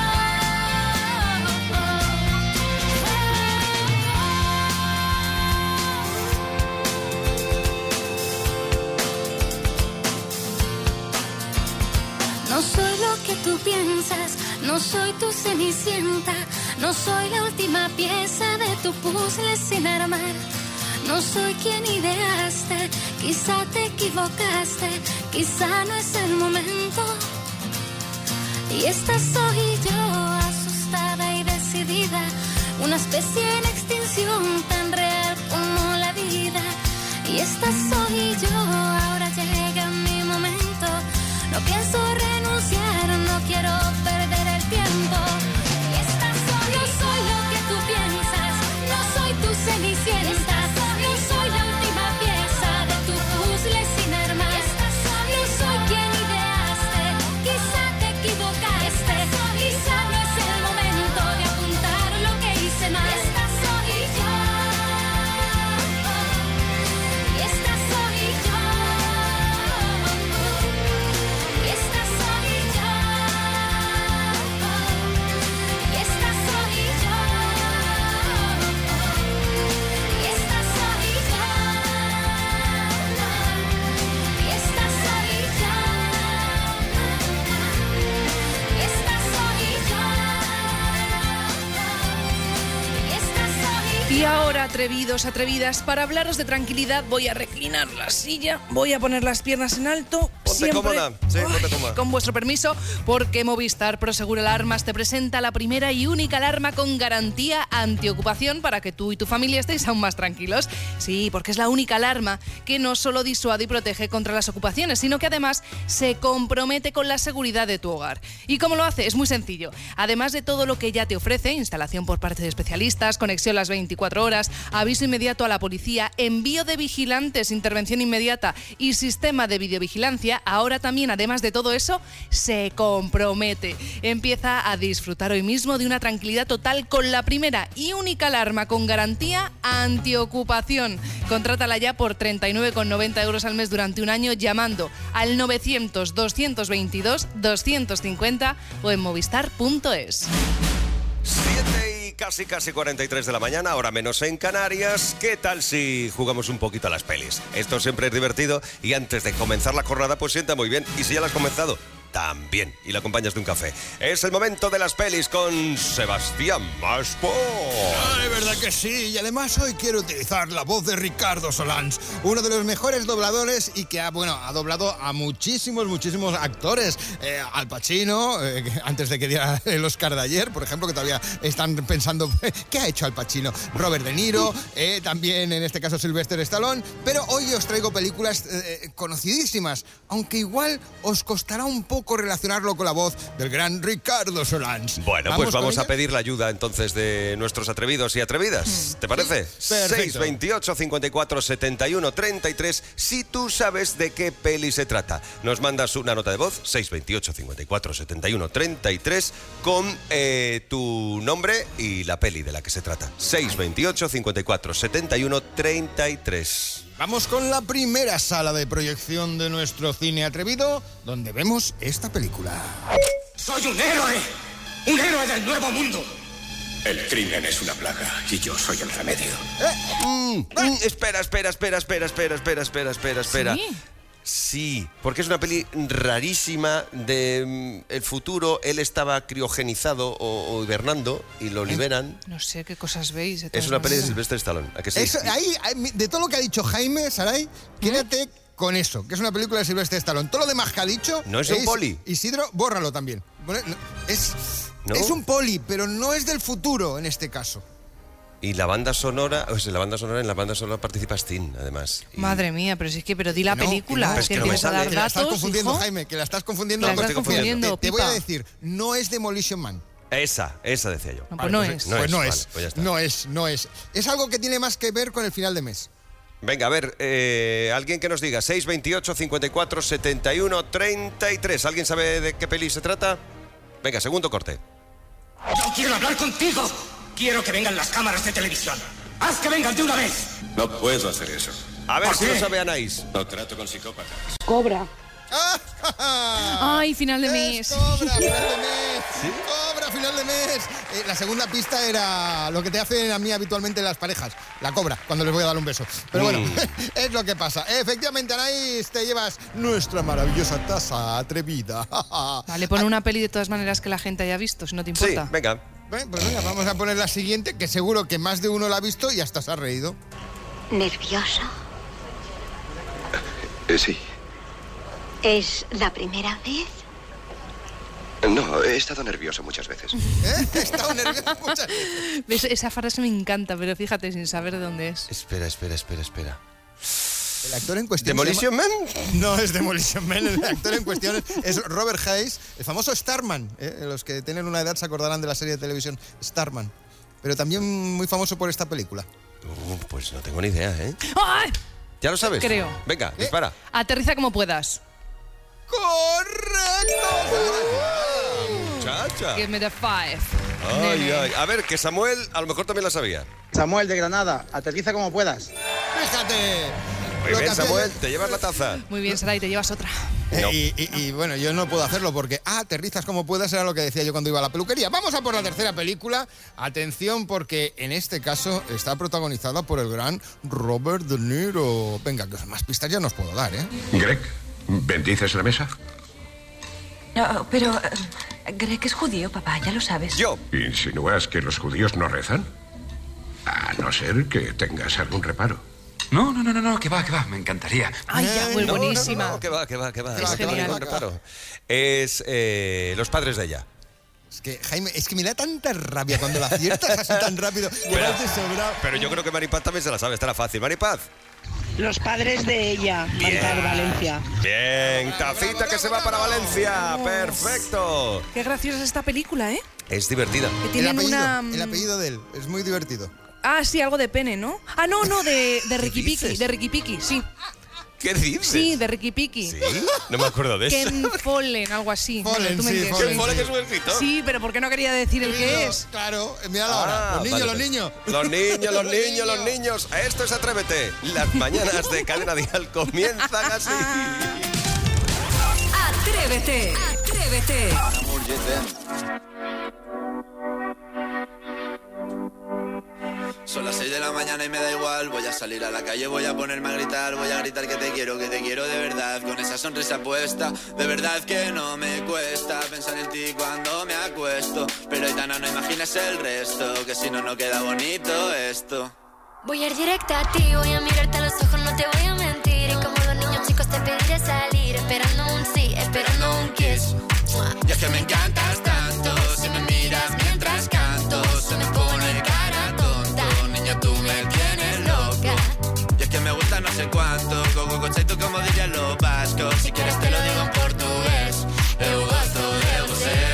No soy lo que tú piensas, no soy tu cenicienta, no soy la última pieza de tu puzzle sin armar. No soy quien ideaste, quizá te equivocaste, quizá no es el momento. Y esta soy yo, asustada y decidida, una especie en extinción tan real como la vida. Y esta soy yo, ahora llega mi momento, no pienso renunciar, no quiero perder el tiempo. Y esta soy, no soy lo que tú piensas, no soy tu cenicienta, no soy la última pieza de tu puzzle sin armar. No soy quien ideaste, quizá te equivocaste, quizá no es el momento de apuntar lo que hice mal. Y esta soy yo, y esta soy yo. ahora, atrevidos, atrevidas, para hablaros de tranquilidad, voy a reclinar la silla, voy a poner las piernas en alto. Ponte cómoda, sí, ponte cómoda. Con vuestro permiso, porque Movistar Prosegur Alarmas te presenta la primera y única alarma con garantía antiocupación para que tú y tu familia estéis aún más tranquilos. Sí, porque es la única alarma que no solo disuade y protege contra las ocupaciones, sino que además se compromete con la seguridad de tu hogar. ¿Y cómo lo hace? Es muy sencillo. Además de todo lo que ya te ofrece, instalación por parte de especialistas, conexión las 24 horas, aviso inmediato a la policía, envío de vigilantes, intervención inmediata y sistema de videovigilancia, ahora también, además de todo eso, se compromete. Empieza a disfrutar hoy mismo de una tranquilidad total con la primera y única alarma con garantía antiocupación. Contrátala ya por 39,90 euros al mes durante un año llamando al 900-222-250 o en movistar.es. 7 y casi 43 de la mañana, ahora menos en Canarias. ¿Qué tal si jugamos un poquito a las pelis? Esto siempre es divertido y antes de comenzar la jornada pues sienta muy bien. Y si ya la has comenzado, también. Y la acompañas de un café. Es el momento de las pelis con Sebastián Maspó. Ay, verdad que sí. Y además hoy quiero utilizar la voz de Ricardo Solans, uno de los mejores dobladores y que ha doblado a muchísimos actores. Al Pacino, antes de que diera el Oscar de ayer, por ejemplo, que todavía están pensando ¿qué ha hecho Al Pacino? Robert De Niro, también en este caso Sylvester Stallone. Pero hoy os traigo películas conocidísimas, aunque igual os costará un poco relacionarlo con la voz del gran Ricardo Solans. Bueno, pues vamos a pedir la ayuda entonces de nuestros atrevidos y atrevidas. ¿Te parece? Sí, perfecto. 628 54 71 33 si tú sabes de qué peli se trata. Nos mandas una nota de voz, 628 54 71 33, con tu nombre y la peli de la que se trata. 628 54 71 33. Vamos con la primera sala de proyección de nuestro cine atrevido, donde vemos esta película. ¡Soy un héroe! ¡Un héroe del nuevo mundo! El crimen es una plaga y yo soy el remedio. Espera. ¿Sí? Sí, porque es una peli rarísima de el futuro. Él estaba criogenizado o hibernando y lo liberan. No sé qué cosas veis. Es una peli de Sylvester Stallone. ¿A que sí? Ahí, de todo lo que ha dicho Jaime, Saray, quédate con eso, que es una película de Sylvester Stallone. Todo lo demás que ha dicho... ¿No es un poli? Isidro, bórralo también. Es un poli, pero no es del futuro en este caso. Y la banda sonora, en la banda sonora participa Sting, además. Madre mía, pero di la película. Es que no me sale. Que la estás confundiendo, Jaime, que la estás confundiendo. Te voy a decir, no es Demolition Man. Esa decía yo. No, pues no es. No es. Es algo que tiene más que ver con el final de mes. Venga, a ver, alguien que nos diga, 628 54 71 33. ¿Alguien sabe de qué peli se trata? Venga, segundo corte. ¡Yo quiero hablar contigo! Quiero que vengan las cámaras de televisión. ¡Haz que vengan de una vez! No puedo hacer eso. A ver si lo sabe Anaís. No trato con psicópatas. Cobra. Ay, final de mes. Cobra, final de mes. ¿Sí? Cobra, final de mes. La segunda pista era lo que te hacen a mí habitualmente las parejas. La cobra, cuando les voy a dar un beso. Pero bueno, es lo que pasa. Efectivamente, Anaís, te llevas nuestra maravillosa taza atrevida. Vale, pon una peli de todas maneras que la gente haya visto, si no te importa. Sí, venga. Pues venga, vamos a poner la siguiente, que seguro que más de uno la ha visto y hasta se ha reído. ¿Nervioso? Sí. ¿Es la primera vez? No, he estado nervioso muchas veces. He estado nervioso muchas veces. ¿Ves? Esa frase me encanta, pero fíjate, sin saber de dónde es. Espera. El actor en cuestión... ¿Demolition Man? No es Demolition Man, el actor en cuestión es Robert Hayes, el famoso Starman. Los que tienen una edad se acordarán de la serie de televisión Starman. Pero también muy famoso por esta película. Pues no tengo ni idea, ¿eh? ¡Ay! ¿Ya lo sabes? Creo. Venga, dispara. Aterriza como puedas. ¡Correcto! Muchacha. Give me the 5. Ay. A ver, que Samuel a lo mejor también la sabía. Samuel de Granada, aterriza como puedas. Fíjate. Muy bien, Samuel, te llevas la taza. Muy bien, Saray, te llevas otra. No. Y bueno, yo no puedo hacerlo porque aterrizas como puedas era lo que decía yo cuando iba a la peluquería. Vamos a por la tercera película. Atención, porque en este caso está protagonizada por el gran Robert De Niro. Venga, que más pistas ya no os puedo dar, ¿eh? Greg, ¿bendices la mesa? No, pero Greg es judío, papá, ya lo sabes. Yo. ¿Insinúas que los judíos no rezan? A no ser que tengas algún reparo. No, que va, me encantaría. Ay, ya, muy buenísima. No, que va. Es genial. Es Los padres de ella. Es que, Jaime, me da tanta rabia cuando la aciertas así tan rápido. Pero yo creo que Maripaz también se la sabe, estará fácil. Maripaz. Los padres de ella, Maripaz Valencia. Bien, tacita que se va para Valencia. Perfecto. Qué graciosa es esta película, ¿eh? Es divertida. Que tienen el apellido de él, es muy divertido. Ah, sí, algo de pene, ¿no? Ah, no, de Ricky Piki, de Ricky Piki, sí. ¿Qué dices? Sí, de Ricky Piki. ¿Sí? No me acuerdo de eso. Ken Follen, algo así. Follen, tú me entiendes. Ken Follen es un escritor. Sí, pero ¿por qué no quería decir el qué es? Claro, míralo ahora. Los niños. Los niños. Esto es Atrévete. Las mañanas de Cadena Dial comienzan así. Atrévete. Son las 6 de la mañana y me da igual. Voy a salir a la calle, voy a ponerme a gritar. Voy a gritar que te quiero de verdad. Con esa sonrisa puesta, de verdad que no me cuesta pensar en ti cuando me acuesto. Pero Aitana, no imagines el resto, que si no, no queda bonito esto. Voy a ir directa a ti, voy a mirarte a los ojos, no te voy a mentir. Y como los niños chicos te pediré salir, esperando un sí, esperando un kiss. Y es que me encantas tanto, si me miras mientras canto, se me pone cara tonta. Niña, tú me tienes loca. Y es que me gusta no sé cuánto, coche y tú como dirían los vascos. Si quieres te lo digo en portugués, eu gosto de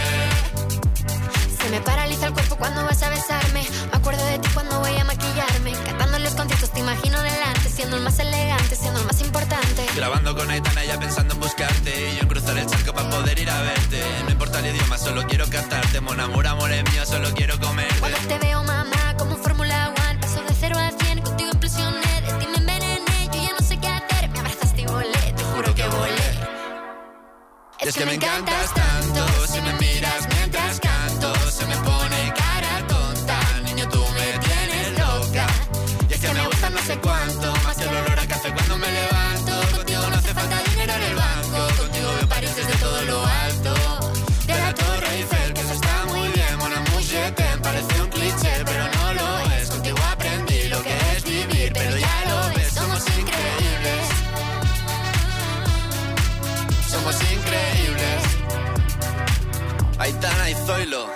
você. Se me paraliza el cuerpo cuando vas a besarme. Me acuerdo de ti cuando voy a maquillarme. Cantando en los conciertos te imagino delante, siendo el más elegante, siendo el más importante. Grabando con Aitana ya pensando en buscarte, y yo en cruzar el charco para poder ir a verte. No importa el idioma, solo quiero cantarte. Mon amour, amor es mío, solo quiero comerte. Cuando te veo, mamá, como un Fórmula 1, paso de 0 a 100, contigo implosioné. De ti me envenené, yo ya no sé qué hacer. Me abrazaste y volé, te juro que volé. Es que me encantas tanto, si me miras mientras canto, se me pone cara tonta. Niño, tú me tienes loca. Y es que me gusta no sé cuánto, más que el olor a café cuando me levanto. Contigo no hace falta dinero en el banco, contigo veo París desde todo lo alto. De la Torre Eiffel, que eso está muy bien. Mon amour, je t'aime, parece un cliché, pero no lo es. Contigo aprendí lo que es vivir, pero ya lo ves, somos increíbles. Somos increíbles. Aitana y Zoilo.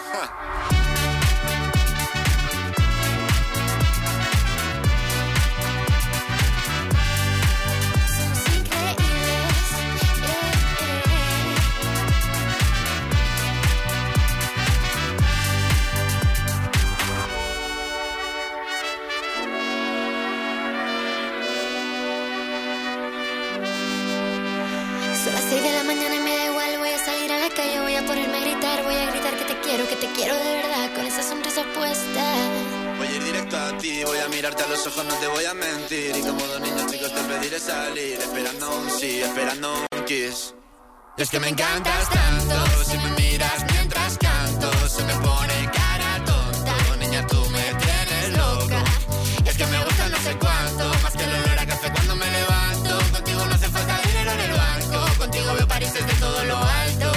Son las 6 de la mañana y me da igual. Voy a salir a la calle, voy a ponerme a gritar. Voy a gritar que te quiero de verdad, con esa sonrisa puesta. Voy a ir directo a ti, voy a mirarte a los ojos, no te voy a mentir. Y como dos niños chicos te pediré salir, esperando un sí, esperando un kiss. Y es que me encantas tanto, si me miras mientras canto, se me pone cara tonta. Niña, tú me tienes loca. Y es que me gusta no sé cuánto, más que el olor a café cuando me levanto. Contigo no hace falta dinero en el banco, contigo veo París desde todo lo alto.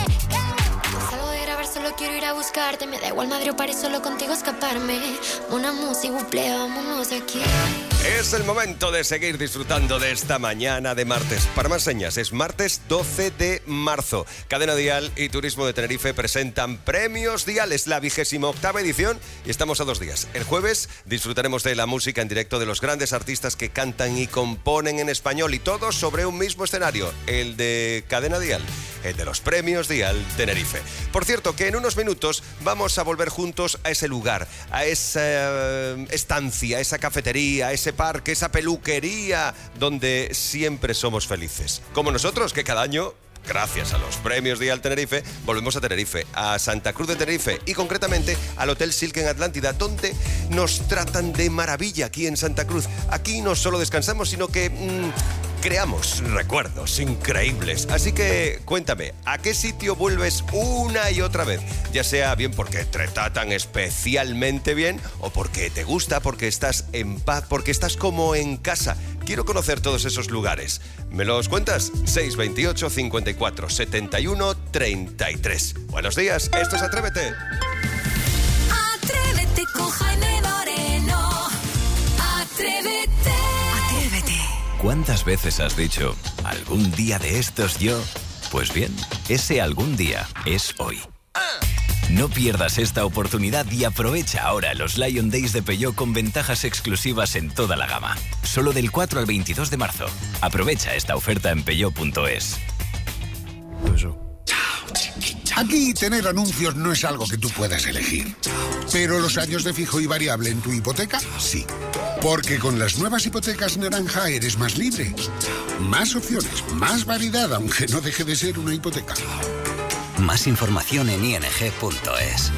Salgo de grabar, solo quiero ir a buscarte. Me da igual Madrid o París, solo contigo escaparme. Una música, buple, vámonos de aquí. Es el momento de seguir disfrutando de esta mañana de martes. Para más señas, es martes 12 de marzo. Cadena Dial y Turismo de Tenerife presentan Premios Dial. Es la 28ª edición y estamos a 2 días. El jueves disfrutaremos de la música en directo de los grandes artistas que cantan y componen en español, y todos sobre un mismo escenario, el de Cadena Dial, el de los Premios Dial Tenerife. Por cierto, que en unos minutos vamos a volver juntos a ese lugar, a esa estancia, a esa cafetería, a ese parque, esa peluquería donde siempre somos felices. Como nosotros, que cada año, gracias a los Premios Dial Tenerife, volvemos a Tenerife, a Santa Cruz de Tenerife y concretamente al Hotel Silk en Atlántida, donde nos tratan de maravilla aquí en Santa Cruz. Aquí no solo descansamos, sino que creamos recuerdos increíbles. Así que cuéntame, ¿a qué sitio vuelves una y otra vez? Ya sea bien porque te tratan especialmente bien, o porque te gusta, porque estás en paz, porque estás como en casa. Quiero conocer todos esos lugares. ¿Me los cuentas? 628 54 71 33. Buenos días, esto es Atrévete. Atrévete con Jaime Moreno. ¿Cuántas veces has dicho, algún día de estos yo? Pues bien, ese algún día es hoy. No pierdas esta oportunidad y aprovecha ahora los Lion Days de Peugeot con ventajas exclusivas en toda la gama. Solo del 4 al 22 de marzo. Aprovecha esta oferta en peugeot.es. Aquí tener anuncios no es algo que tú puedas elegir. Pero los años de fijo y variable en tu hipoteca, sí. Porque con las nuevas hipotecas naranja eres más libre. Más opciones, más variedad, aunque no deje de ser una hipoteca. Más información en ing.es.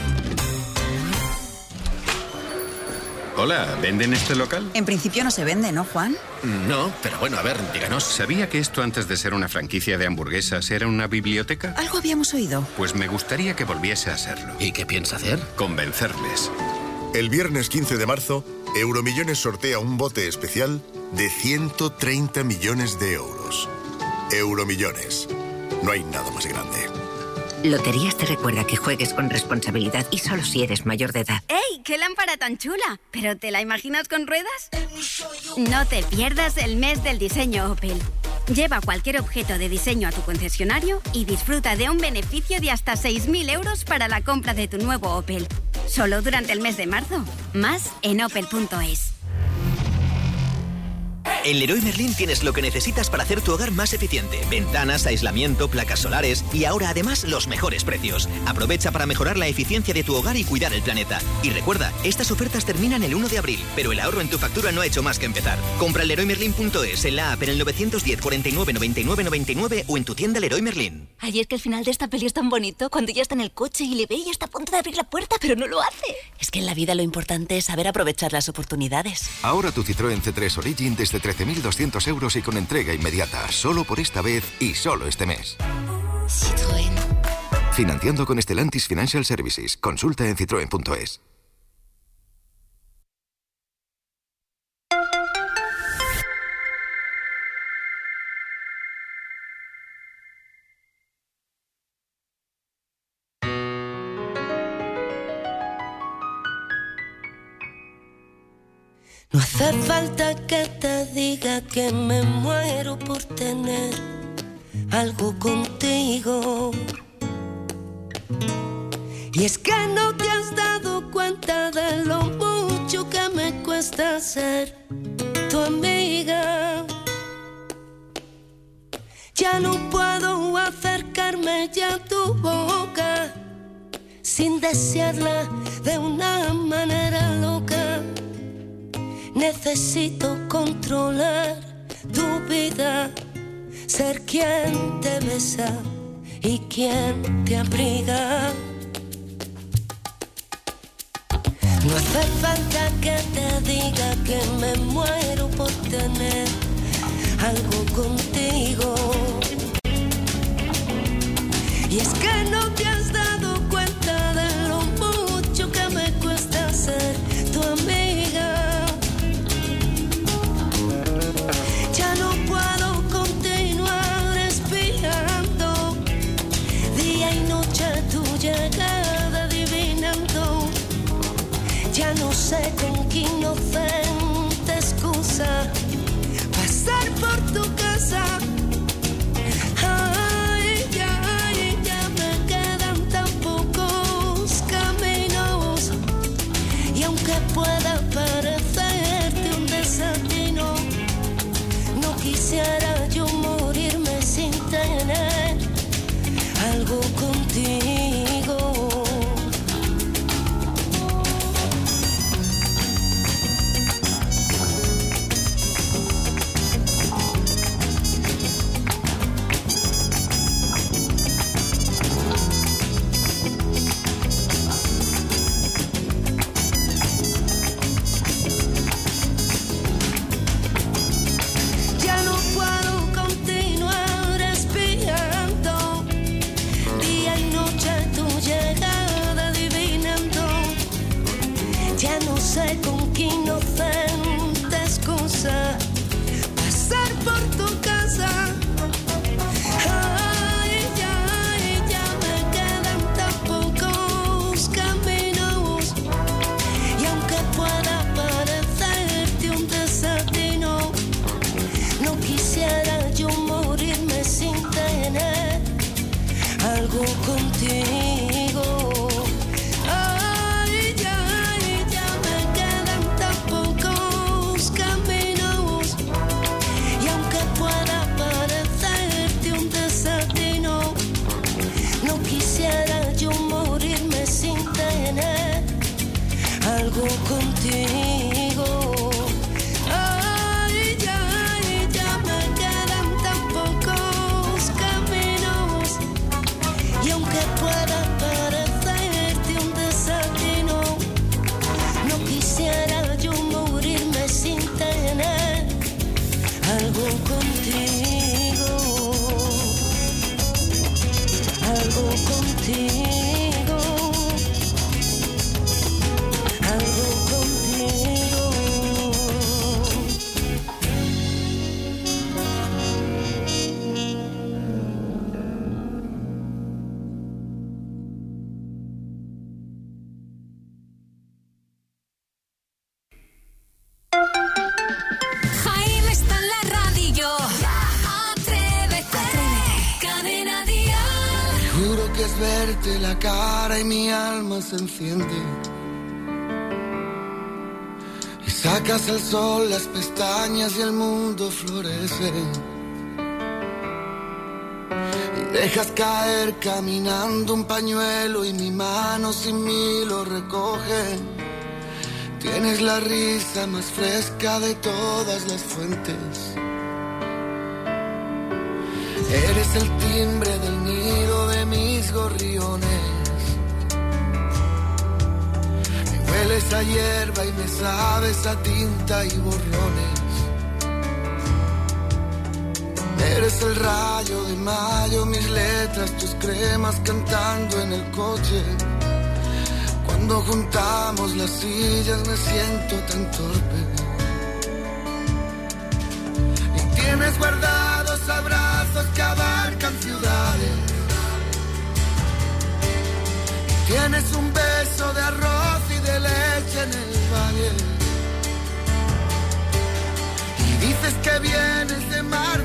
Hola, ¿venden este local? En principio no se vende, ¿no, Juan? No, pero bueno, a ver, díganos, ¿sabía que esto antes de ser una franquicia de hamburguesas era una biblioteca? Algo habíamos oído. Pues me gustaría que volviese a serlo. ¿Y qué piensa hacer? Convencerles. El viernes 15 de marzo, Euromillones sortea un bote especial de 130 millones de euros. Euromillones. No hay nada más grande. Loterías te recuerda que juegues con responsabilidad y solo si eres mayor de edad. ¡Ey! ¡Qué lámpara tan chula! ¿Pero te la imaginas con ruedas? No te pierdas el mes del diseño Opel. Lleva cualquier objeto de diseño a tu concesionario y disfruta de un beneficio de hasta 6.000 euros para la compra de tu nuevo Opel. Solo durante el mes de marzo. Más en opel.es. En Leroy Merlin tienes lo que necesitas para hacer tu hogar más eficiente. Ventanas, aislamiento, placas solares y ahora además los mejores precios. Aprovecha para mejorar la eficiencia de tu hogar y cuidar el planeta. Y recuerda, estas ofertas terminan el 1 de abril, pero el ahorro en tu factura no ha hecho más que empezar. Compra en leroymerlin.es, en la app en el 910 49 99 99 o en tu tienda Leroy Merlin. Ay, es que el final de esta peli es tan bonito cuando ya está en el coche y le ve y está a punto de abrir la puerta, pero no lo hace. Es que en la vida lo importante es saber aprovechar las oportunidades. Ahora tu Citroën C3 Origin desde 13.200 euros y con entrega inmediata. Solo por esta vez y solo este mes. Citroën. Financiando con Stellantis Financial Services. Consulta en citroen.es. No hace falta que te diga que me muero por tener algo contigo. Y es que no te has dado cuenta de lo mucho que me cuesta ser tu amiga. Ya no puedo acercarme ya a tu boca sin desearla de una manera loca. Necesito controlar tu vida, ser quien te besa y quien te abriga. No hace falta que te diga que me muero por tener algo contigo. Y es que no te has dado cuenta de lo mucho que me cuesta ser tu amiga. Ya no puedo continuar espiando día y noche tu llegada adivinando. Ya no sé con qué inocente excusa pasar por tu casa algo contigo. Ay, ya me quedan tan pocos caminos. Y aunque pueda parecerte un desatino, no quisiera yo morirme sin tener algo contigo. Ay, ya me quedan tan pocos caminos. Y aunque pueda parecerte un desatino, no quisiera yo morirme sin tener algo contigo. Algo contigo. Algo contigo. Jaime está en la radio. Atrévete. Cadena Dial. Juro que es verte la cara y mi alma se enciende. Y sacas al sol las pestañas y el mundo florece. Y dejas caer caminando un pañuelo y mi mano sin mí lo recoge. Tienes la risa más fresca de todas las fuentes. Eres el timbre del nido de mis gorriones. Me hueles a hierba y me sabes a tinta y borrones. Eres el rayo de mayo, mis letras, tus cremas cantando en el coche. Cuando juntamos las sillas me siento tan torpe. Y tienes guardados abrazos que abarcan ciudades. Y tienes un beso de arroz y de leche en el valle. Y dices que vienes de mar